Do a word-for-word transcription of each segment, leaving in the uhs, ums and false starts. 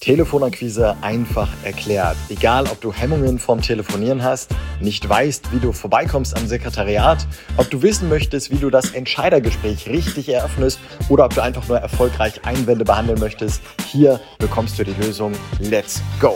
Telefonakquise einfach erklärt. Egal, ob du Hemmungen vom Telefonieren hast, nicht weißt, wie du vorbeikommst am Sekretariat, ob du wissen möchtest, wie du das Entscheidergespräch richtig eröffnest oder ob du einfach nur erfolgreich Einwände behandeln möchtest, hier bekommst du die Lösung. Let's go!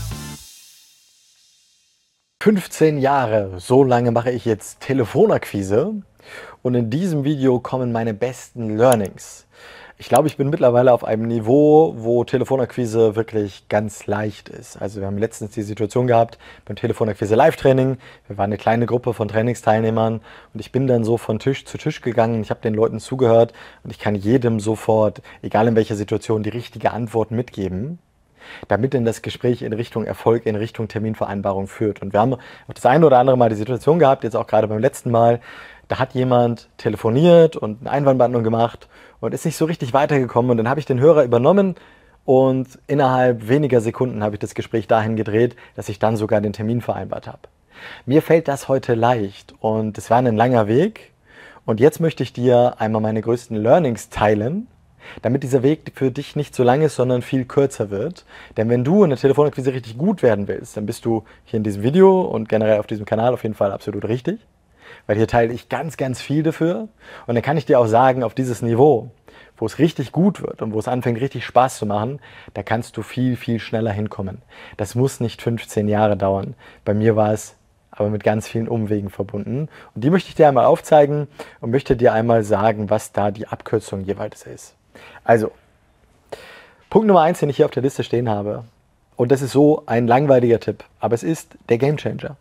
fünfzehn Jahre, so lange mache ich jetzt Telefonakquise und in diesem Video kommen meine besten Learnings. Ich glaube, ich bin mittlerweile auf einem Niveau, wo Telefonakquise wirklich ganz leicht ist. Also wir haben letztens die Situation gehabt beim Telefonakquise Live-Training. Wir waren eine kleine Gruppe von Trainingsteilnehmern und ich bin dann so von Tisch zu Tisch gegangen. Ich habe den Leuten zugehört und ich kann jedem sofort, egal in welcher Situation, die richtige Antwort mitgeben, damit denn das Gespräch in Richtung Erfolg, in Richtung Terminvereinbarung führt. Und wir haben auch das eine oder andere Mal die Situation gehabt, jetzt auch gerade beim letzten Mal, da hat jemand telefoniert und eine Einwandbehandlung gemacht und ist nicht so richtig weitergekommen. Und dann habe ich den Hörer übernommen und innerhalb weniger Sekunden habe ich das Gespräch dahin gedreht, dass ich dann sogar den Termin vereinbart habe. Mir fällt das heute leicht und es war ein langer Weg. Und jetzt möchte ich dir einmal meine größten Learnings teilen, damit dieser Weg für dich nicht so lang ist, sondern viel kürzer wird. Denn wenn du in der Telefonakquise richtig gut werden willst, dann bist du hier in diesem Video und generell auf diesem Kanal auf jeden Fall absolut richtig. Weil hier teile ich ganz, ganz viel dafür. Und dann kann ich dir auch sagen, auf dieses Niveau, wo es richtig gut wird und wo es anfängt richtig Spaß zu machen, da kannst du viel, viel schneller hinkommen. Das muss nicht fünfzehn Jahre dauern. Bei mir war es aber mit ganz vielen Umwegen verbunden. Und die möchte ich dir einmal aufzeigen und möchte dir einmal sagen, was da die Abkürzung jeweils ist. Also, Punkt Nummer eins, den ich hier auf der Liste stehen habe, und das ist so ein langweiliger Tipp, aber es ist der Gamechanger.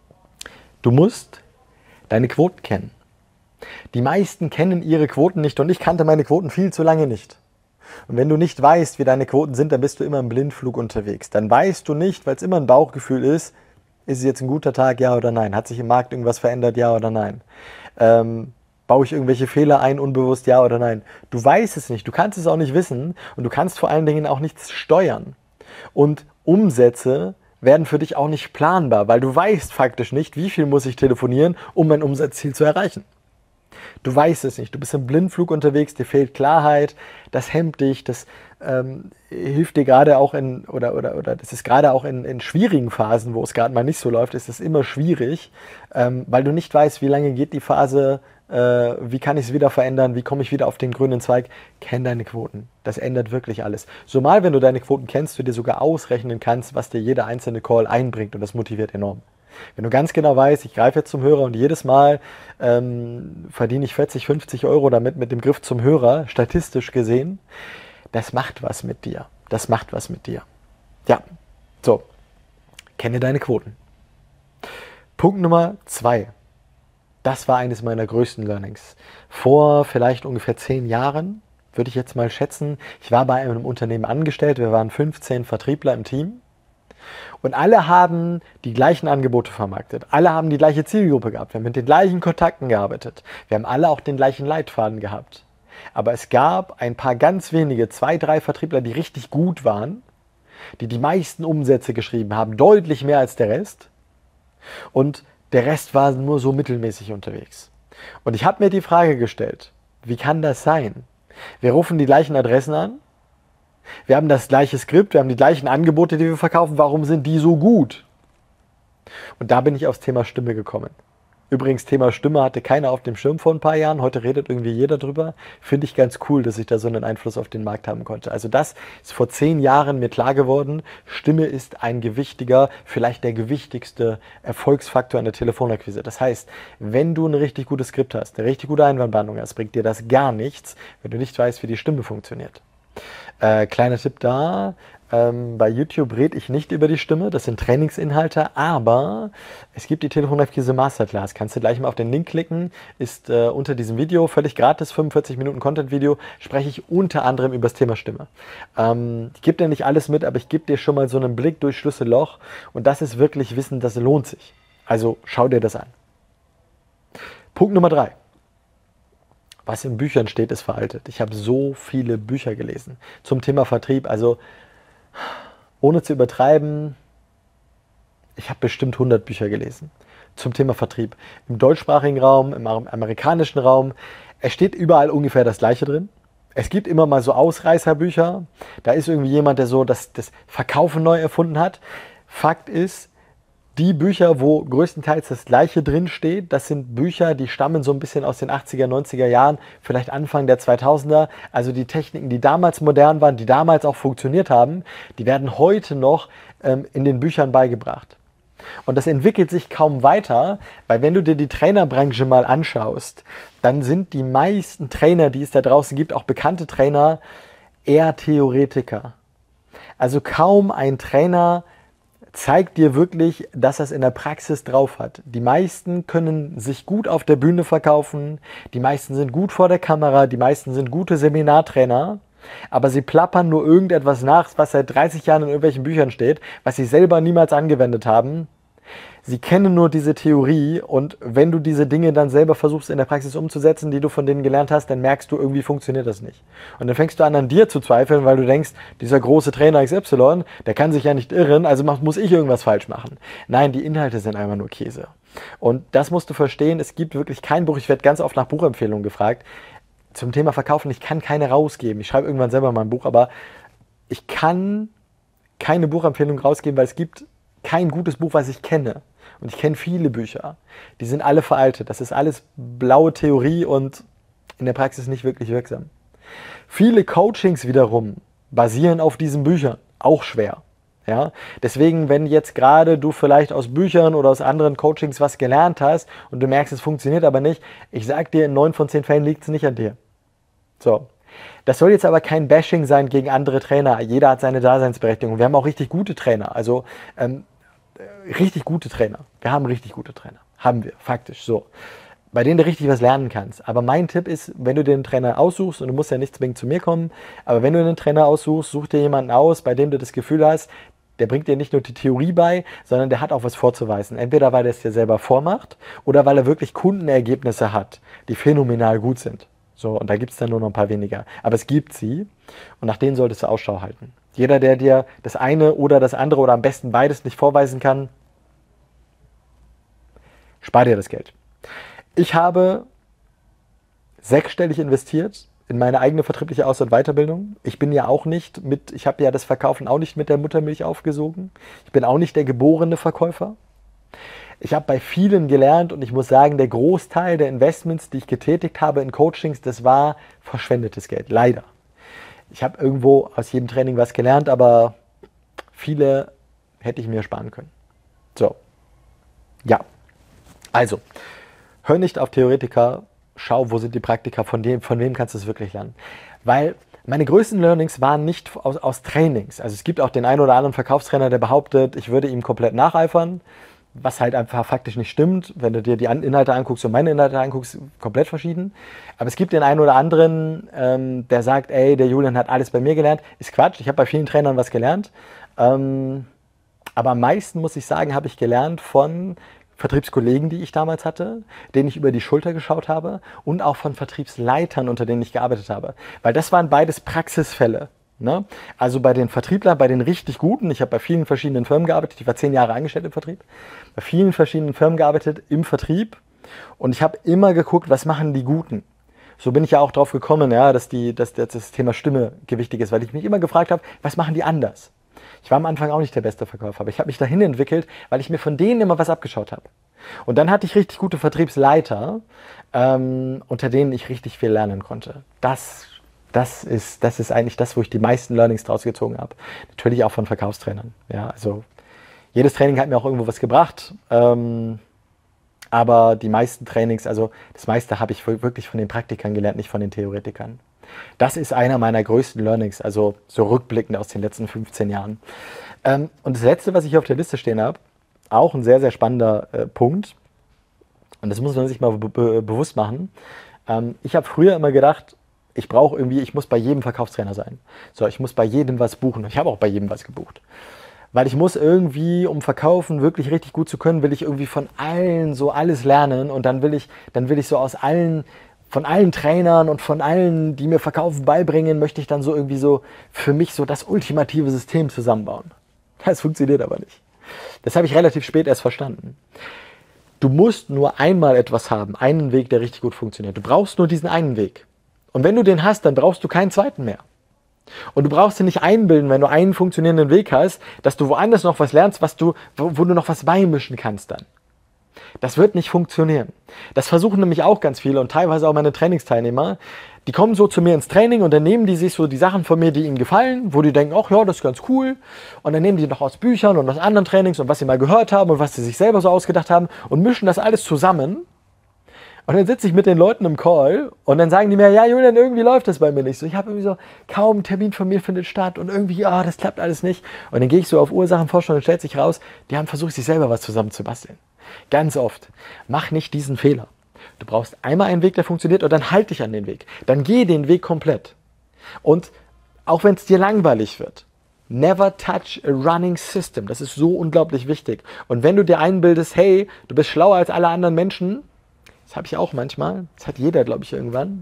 Du musst deine Quoten kennen. Die meisten kennen ihre Quoten nicht und ich kannte meine Quoten viel zu lange nicht. Und wenn du nicht weißt, wie deine Quoten sind, dann bist du immer im Blindflug unterwegs. Dann weißt du nicht, weil es immer ein Bauchgefühl ist, ist es jetzt ein guter Tag, ja oder nein? Hat sich im Markt irgendwas verändert, ja oder nein? Ähm, baue ich irgendwelche Fehler ein, unbewusst, ja oder nein? Du weißt es nicht, du kannst es auch nicht wissen und du kannst vor allen Dingen auch nichts steuern. Und Umsätze werden für dich auch nicht planbar, weil du weißt faktisch nicht, wie viel muss ich telefonieren, um mein Umsatzziel zu erreichen. Du weißt es nicht, du bist im Blindflug unterwegs, dir fehlt Klarheit, das hemmt dich, das ähm, hilft dir gerade auch in, oder, oder, oder das ist gerade auch in, in schwierigen Phasen, wo es gerade mal nicht so läuft, ist es immer schwierig, ähm, weil du nicht weißt, wie lange geht die Phase, äh, wie kann ich es wieder verändern, wie komme ich wieder auf den grünen Zweig. Kenn deine Quoten, das ändert wirklich alles. Zumal, wenn du deine Quoten kennst, du dir sogar ausrechnen kannst, was dir jeder einzelne Call einbringt und das motiviert enorm. Wenn du ganz genau weißt, ich greife jetzt zum Hörer und jedes Mal ähm, verdiene ich vierzig, fünfzig Euro damit mit dem Griff zum Hörer, statistisch gesehen, das macht was mit dir. Das macht was mit dir. Ja, so, kenne deine Quoten. Punkt Nummer zwei. Das war eines meiner größten Learnings. Vor vielleicht ungefähr zehn Jahren, würde ich jetzt mal schätzen, ich war bei einem Unternehmen angestellt, wir waren fünfzehn Vertriebler im Team. Und alle haben die gleichen Angebote vermarktet. Alle haben die gleiche Zielgruppe gehabt. Wir haben mit den gleichen Kontakten gearbeitet. Wir haben alle auch den gleichen Leitfaden gehabt. Aber es gab ein paar ganz wenige, zwei, drei Vertriebler, die richtig gut waren, die die meisten Umsätze geschrieben haben, deutlich mehr als der Rest. Und der Rest war nur so mittelmäßig unterwegs. Und ich habe mir die Frage gestellt, wie kann das sein? Wir rufen die gleichen Adressen an. Wir haben das gleiche Skript, wir haben die gleichen Angebote, die wir verkaufen. Warum sind die so gut? Und da bin ich aufs Thema Stimme gekommen. Übrigens, Thema Stimme hatte keiner auf dem Schirm vor ein paar Jahren. Heute redet irgendwie jeder drüber. Finde ich ganz cool, dass ich da so einen Einfluss auf den Markt haben konnte. Also das ist vor zehn Jahren mir klar geworden. Stimme ist ein gewichtiger, vielleicht der gewichtigste Erfolgsfaktor in der Telefonakquise. Das heißt, wenn du ein richtig gutes Skript hast, eine richtig gute Einwandbehandlung hast, bringt dir das gar nichts, wenn du nicht weißt, wie die Stimme funktioniert. Äh, kleiner Tipp da, ähm, bei YouTube rede ich nicht über die Stimme, das sind Trainingsinhalte, aber es gibt die Telefonakquise Masterclass, kannst du gleich mal auf den Link klicken, ist äh, unter diesem Video, völlig gratis, fünfundvierzig Minuten Content-Video, spreche ich unter anderem über das Thema Stimme. Ähm, ich gebe dir nicht alles mit, aber ich gebe dir schon mal so einen Blick durch Schlüsselloch und das ist wirklich Wissen, das lohnt sich. Also schau dir das an. Punkt Nummer drei. Was in Büchern steht, ist veraltet. Ich habe so viele Bücher gelesen zum Thema Vertrieb. Also ohne zu übertreiben, ich habe bestimmt hundert Bücher gelesen zum Thema Vertrieb. Im deutschsprachigen Raum, im amerikanischen Raum. Es steht überall ungefähr das Gleiche drin. Es gibt immer mal so Ausreißerbücher. Da ist irgendwie jemand, der so das, das Verkaufen neu erfunden hat. Fakt ist, die Bücher, wo größtenteils das Gleiche drinsteht, das sind Bücher, die stammen so ein bisschen aus den achtziger, neunziger Jahren, vielleicht Anfang der zweitausender. Also die Techniken, die damals modern waren, die damals auch funktioniert haben, die werden heute noch ähm, in den Büchern beigebracht. Und das entwickelt sich kaum weiter, weil wenn du dir die Trainerbranche mal anschaust, dann sind die meisten Trainer, die es da draußen gibt, auch bekannte Trainer, eher Theoretiker. Also kaum ein Trainer zeigt dir wirklich, dass er es in der Praxis drauf hat. Die meisten können sich gut auf der Bühne verkaufen, die meisten sind gut vor der Kamera, die meisten sind gute Seminartrainer, aber sie plappern nur irgendetwas nach, was seit dreißig Jahren in irgendwelchen Büchern steht, was sie selber niemals angewendet haben. Sie kennen nur diese Theorie und wenn du diese Dinge dann selber versuchst in der Praxis umzusetzen, die du von denen gelernt hast, dann merkst du, irgendwie funktioniert das nicht. Und dann fängst du an, an dir zu zweifeln, weil du denkst, dieser große Trainer X Y, der kann sich ja nicht irren, also muss ich irgendwas falsch machen. Nein, die Inhalte sind einfach nur Käse. Und das musst du verstehen, es gibt wirklich kein Buch, ich werde ganz oft nach Buchempfehlungen gefragt, zum Thema Verkaufen, ich kann keine rausgeben. Ich schreibe irgendwann selber mal ein Buch, aber ich kann keine Buchempfehlung rausgeben, weil es gibt kein gutes Buch, was ich kenne. Und ich kenne viele Bücher. Die sind alle veraltet. Das ist alles blaue Theorie und in der Praxis nicht wirklich wirksam. Viele Coachings wiederum basieren auf diesen Büchern. Auch schwer. Ja? Deswegen, wenn jetzt gerade du vielleicht aus Büchern oder aus anderen Coachings was gelernt hast und du merkst, es funktioniert aber nicht, ich sag dir, in neun von zehn Fällen liegt es nicht an dir. So. Das soll jetzt aber kein Bashing sein gegen andere Trainer. Jeder hat seine Daseinsberechtigung. Wir haben auch richtig gute Trainer. Also ähm, richtig gute Trainer. Wir haben richtig gute Trainer. Haben wir, faktisch. So. Bei denen du richtig was lernen kannst. Aber mein Tipp ist, wenn du dir einen Trainer aussuchst, und du musst ja nicht zwingend zu mir kommen, aber wenn du einen Trainer aussuchst, such dir jemanden aus, bei dem du das Gefühl hast, der bringt dir nicht nur die Theorie bei, sondern der hat auch was vorzuweisen. Entweder weil er es dir selber vormacht oder weil er wirklich Kundenergebnisse hat, die phänomenal gut sind. So, und da gibt es dann nur noch ein paar weniger. Aber es gibt sie und nach denen solltest du Ausschau halten. Jeder, der dir das eine oder das andere oder am besten beides nicht vorweisen kann, spar dir das Geld. Ich habe sechsstellig investiert in meine eigene vertriebliche Aus- und Weiterbildung. Ich bin ja auch nicht mit, ich habe ja das Verkaufen auch nicht mit der Muttermilch aufgesogen. Ich bin auch nicht der geborene Verkäufer. Ich habe bei vielen gelernt und ich muss sagen, der Großteil der Investments, die ich getätigt habe in Coachings, das war verschwendetes Geld, leider. Ich habe irgendwo aus jedem Training was gelernt, aber viele hätte ich mir sparen können. So, ja, also, hör nicht auf Theoretiker, schau, wo sind die Praktika, von, dem, von wem kannst du es wirklich lernen. Weil meine größten Learnings waren nicht aus, aus Trainings. Also es gibt auch den einen oder anderen Verkaufstrainer, der behauptet, ich würde ihm komplett nacheifern, was halt einfach faktisch nicht stimmt. Wenn du dir die Inhalte anguckst und meine Inhalte anguckst, komplett verschieden. Aber es gibt den einen oder anderen, ähm, der sagt, ey, der Julian hat alles bei mir gelernt. Ist Quatsch, ich habe bei vielen Trainern was gelernt. Ähm, aber am meisten, muss ich sagen, habe ich gelernt von Vertriebskollegen, die ich damals hatte, denen ich über die Schulter geschaut habe und auch von Vertriebsleitern, unter denen ich gearbeitet habe. Weil das waren beides Praxisfälle. Ne? Also bei den Vertrieblern, bei den richtig Guten, ich habe bei vielen verschiedenen Firmen gearbeitet, ich war zehn Jahre angestellt im Vertrieb, bei vielen verschiedenen Firmen gearbeitet im Vertrieb und ich habe immer geguckt, was machen die Guten. So bin ich ja auch drauf gekommen, ja, dass, die, dass das Thema Stimme gewichtig ist, weil ich mich immer gefragt habe, was machen die anders? Ich war am Anfang auch nicht der beste Verkäufer, aber ich habe mich dahin entwickelt, weil ich mir von denen immer was abgeschaut habe. Und dann hatte ich richtig gute Vertriebsleiter, ähm, unter denen ich richtig viel lernen konnte. Das Das ist, das ist eigentlich das, wo ich die meisten Learnings draus gezogen habe. Natürlich auch von Verkaufstrainern. Ja, also jedes Training hat mir auch irgendwo was gebracht. Ähm, aber die meisten Trainings, also das meiste habe ich wirklich von den Praktikern gelernt, nicht von den Theoretikern. Das ist einer meiner größten Learnings, also so rückblickend aus den letzten fünfzehn Jahren. Ähm, und das Letzte, was ich auf der Liste stehen habe, auch ein sehr, sehr spannender äh, Punkt. Und das muss man sich mal be be bewusst machen. Ähm, ich habe früher immer gedacht, ich brauche irgendwie, ich muss bei jedem Verkaufstrainer sein. So, ich muss bei jedem was buchen. Ich habe auch bei jedem was gebucht. Weil ich muss irgendwie, um verkaufen wirklich richtig gut zu können, will ich irgendwie von allen so alles lernen und dann will ich, dann will ich so aus allen, von allen Trainern und von allen, die mir Verkaufen beibringen, möchte ich dann so irgendwie so für mich so das ultimative System zusammenbauen. Das funktioniert aber nicht. Das habe ich relativ spät erst verstanden. Du musst nur einmal etwas haben, einen Weg, der richtig gut funktioniert. Du brauchst nur diesen einen Weg. Und wenn du den hast, dann brauchst du keinen zweiten mehr. Und du brauchst dir nicht einbilden, wenn du einen funktionierenden Weg hast, dass du woanders noch was lernst, was du, wo, wo du noch was beimischen kannst dann. Das wird nicht funktionieren. Das versuchen nämlich auch ganz viele und teilweise auch meine Trainingsteilnehmer. Die kommen so zu mir ins Training und dann nehmen die sich so die Sachen von mir, die ihnen gefallen, wo die denken, ach ja, das ist ganz cool. Und dann nehmen die noch aus Büchern und aus anderen Trainings und was sie mal gehört haben und was sie sich selber so ausgedacht haben und mischen das alles zusammen. Und dann sitze ich mit den Leuten im Call und dann sagen die mir, ja Julian, irgendwie läuft das bei mir nicht so. Ich habe irgendwie so, kaum ein Termin von mir findet statt und irgendwie, ah, das klappt alles nicht. Und dann gehe ich so auf Ursachenforschung und stellt sich raus, die haben versucht, sich selber was zusammenzubasteln. Ganz oft. Mach nicht diesen Fehler. Du brauchst einmal einen Weg, der funktioniert und dann halt dich an den Weg. Dann geh den Weg komplett. Und auch wenn es dir langweilig wird, never touch a running system. Das ist so unglaublich wichtig. Und wenn du dir einbildest, hey, du bist schlauer als alle anderen Menschen, das habe ich auch manchmal. Das hat jeder, glaube ich, irgendwann.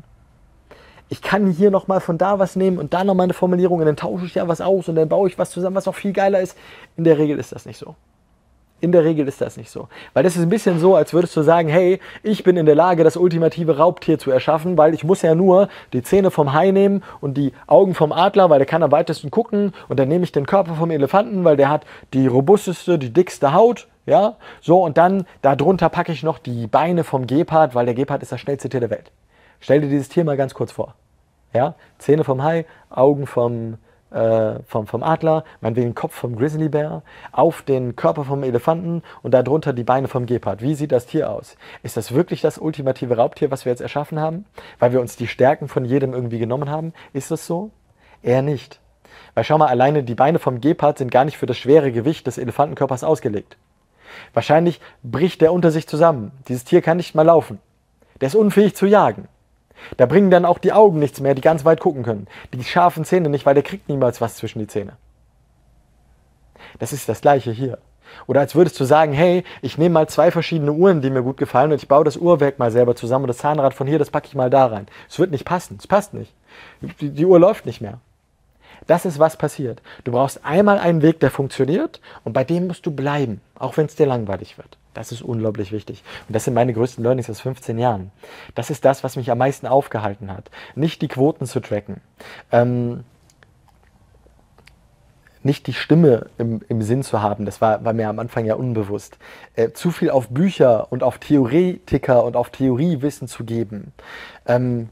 Ich kann hier nochmal von da was nehmen und da nochmal eine Formulierung und dann tausche ich ja was aus und dann baue ich was zusammen, was auch viel geiler ist. In der Regel ist das nicht so. In der Regel ist das nicht so. Weil das ist ein bisschen so, als würdest du sagen, hey, ich bin in der Lage, das ultimative Raubtier zu erschaffen, weil ich muss ja nur die Zähne vom Hai nehmen und die Augen vom Adler, weil der kann am weitesten gucken und dann nehme ich den Körper vom Elefanten, weil der hat die robusteste, die dickste Haut. Ja, so und dann darunter packe ich noch die Beine vom Gepard, weil der Gepard ist das schnellste Tier der Welt. Stell dir dieses Tier mal ganz kurz vor. Ja, Zähne vom Hai, Augen vom, äh, vom, vom Adler, meinetwegen Kopf vom Grizzlybär, auf den Körper vom Elefanten und darunter die Beine vom Gepard. Wie sieht das Tier aus? Ist das wirklich das ultimative Raubtier, was wir jetzt erschaffen haben? Weil wir uns die Stärken von jedem irgendwie genommen haben? Ist das so? Eher nicht. Weil schau mal, alleine die Beine vom Gepard sind gar nicht für das schwere Gewicht des Elefantenkörpers ausgelegt. Wahrscheinlich bricht der unter sich zusammen. Dieses Tier kann nicht mehr laufen. Der ist unfähig zu jagen. Da bringen dann auch die Augen nichts mehr, die ganz weit gucken können. Die scharfen Zähne nicht, weil der kriegt niemals was zwischen die Zähne. Das ist das Gleiche hier. Oder als würdest du sagen, hey, ich nehme mal zwei verschiedene Uhren, die mir gut gefallen und ich baue das Uhrwerk mal selber zusammen und das Zahnrad von hier, das packe ich mal da rein. Es wird nicht passen, es passt nicht. Die, die Uhr läuft nicht mehr. Das ist, was passiert. Du brauchst einmal einen Weg, der funktioniert und bei dem musst du bleiben, auch wenn es dir langweilig wird. Das ist unglaublich wichtig. Und das sind meine größten Learnings aus fünfzehn Jahren. Das ist das, was mich am meisten aufgehalten hat. Nicht die Quoten zu tracken. Ähm, nicht die Stimme im, im Sinn zu haben, das war, war mir am Anfang ja unbewusst. Äh, zu viel auf Bücher und auf Theoretiker und auf Theoriewissen zu geben. Ähm,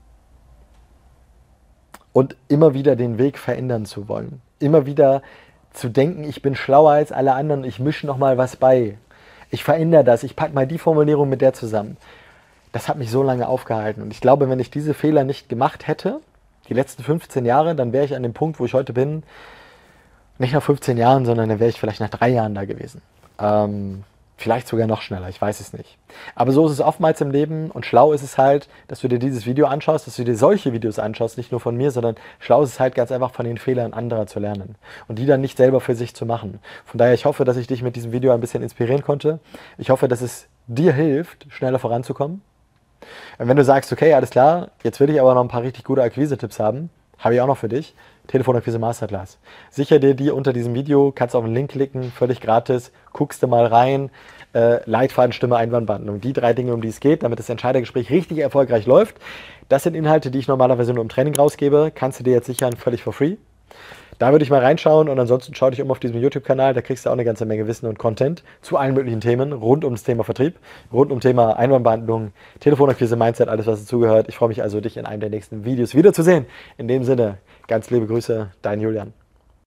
Und immer wieder den Weg verändern zu wollen. Immer wieder zu denken, ich bin schlauer als alle anderen, ich mische nochmal was bei. Ich verändere das, ich packe mal die Formulierung mit der zusammen. Das hat mich so lange aufgehalten. Und ich glaube, wenn ich diese Fehler nicht gemacht hätte, die letzten fünfzehn Jahre, dann wäre ich an dem Punkt, wo ich heute bin, nicht nach fünfzehn Jahren, sondern dann wäre ich vielleicht nach drei Jahren da gewesen. Ähm, Vielleicht sogar noch schneller, ich weiß es nicht. Aber so ist es oftmals im Leben und schlau ist es halt, dass du dir dieses Video anschaust, dass du dir solche Videos anschaust, nicht nur von mir, sondern schlau ist es halt ganz einfach von den Fehlern anderer zu lernen und die dann nicht selber für sich zu machen. Von daher, ich hoffe, dass ich dich mit diesem Video ein bisschen inspirieren konnte. Ich hoffe, dass es dir hilft, schneller voranzukommen. Und wenn du sagst, okay, alles klar, jetzt will ich aber noch ein paar richtig gute Akquise-Tipps haben, habe ich auch noch für dich. Telefonakquise Masterclass. Sicher dir die unter diesem Video, kannst auf den Link klicken, völlig gratis, guckst du mal rein, äh, Leitfaden, Stimme, Einwandbehandlung. Die drei Dinge, um die es geht, damit das Entscheidergespräch richtig erfolgreich läuft. Das sind Inhalte, die ich normalerweise nur im Training rausgebe, kannst du dir jetzt sichern, völlig for free. Da würde ich mal reinschauen und ansonsten schau dich um auf diesem YouTube-Kanal, da kriegst du auch eine ganze Menge Wissen und Content zu allen möglichen Themen rund ums Thema Vertrieb, rund um Thema Einwandbehandlung, Telefonakquise, Mindset, alles was dazugehört. Ich freue mich also, dich in einem der nächsten Videos wiederzusehen. In dem Sinne, ganz liebe Grüße, dein Julian.